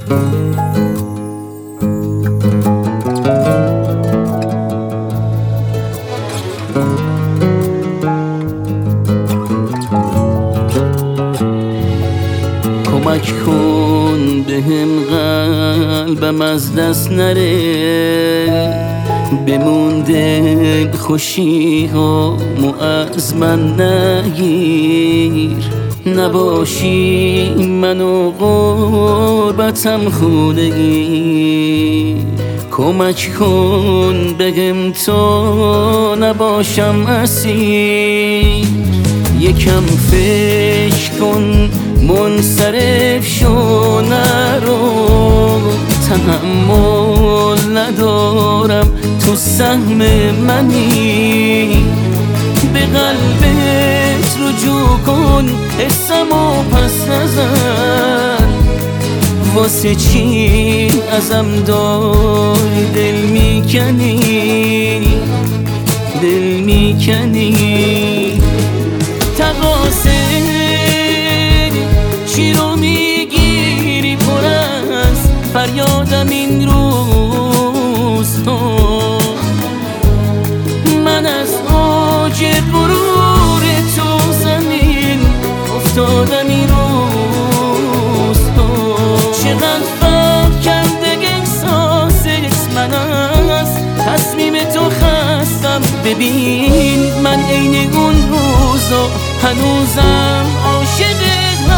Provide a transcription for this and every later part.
کمک کن بهم قلبم از دست نره، بمونده خوشی هامو از من نگیر، نباشی منو غربتم خونگی. کمک کن بگم تو نباشم اسیر، یکم فکر کن منصرف شو نرو، تحمل ندارم تو سهم منی، به قلبت رجوع کن حسمو پس نزن، واسه چی ازم داری دل میکنی، دل میکنی. تقاصر چی رو میگیری پر از فریادم این روز تو، من از اوج غرور تو زمین افتادم این روز تو، چقدر فرق کرده احساست، من از تصمیم تو خستم. ببین من عین اون روزا هنوزم عاشقت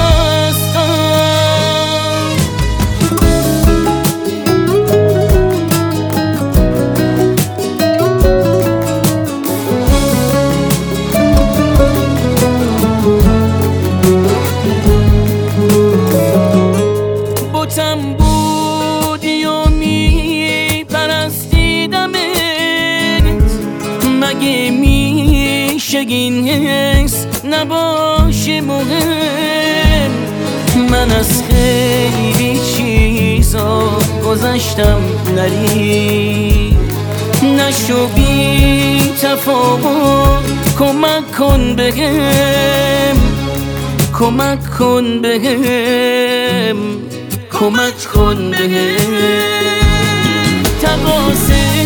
بودی و میپرستیدمت، مگه میشه این حس نباشه مهم؟ من از خیلی چیزا گذشتم نری، نشو بی تفاوت، کمک کن بهم، کمک کن بهم، کمک کن بهم. تقاصر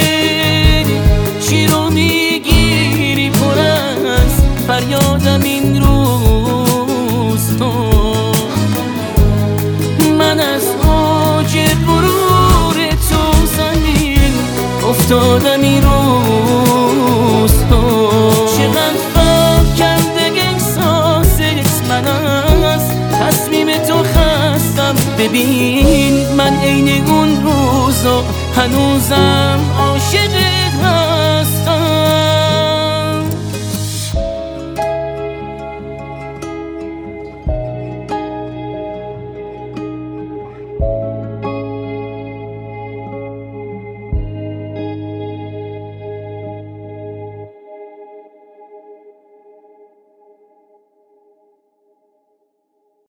چی رو میگیری پر از فریادم این روز تو، من از اوج غرور تو زمین افتادم این روز تو، چقدر فرق کرده احساست، من از تصمیم تو خستم. ببین من عین اون روزا هنوزم عاشقت